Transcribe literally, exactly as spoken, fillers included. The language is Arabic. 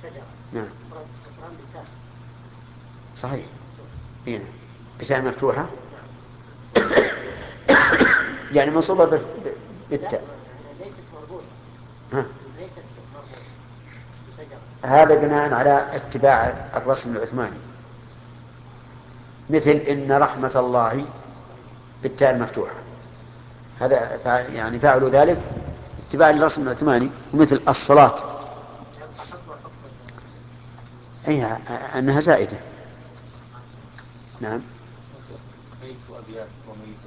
نعم صحيح. هنا بتاء مفتوحة يعني منصوبة بال- بالتاء. ليست مربوطة. ها. ليست مربوطة شجرة. هذا بناء على اتباع الرسم العثماني، مثل إن رحمة الله بالتاء المفتوحة، هذا فع- يعني فعلوا ذلك اتباع للرسم العثماني. ومثل الصلاة أي أنها زائدة. نعم. بيت أبيات وميت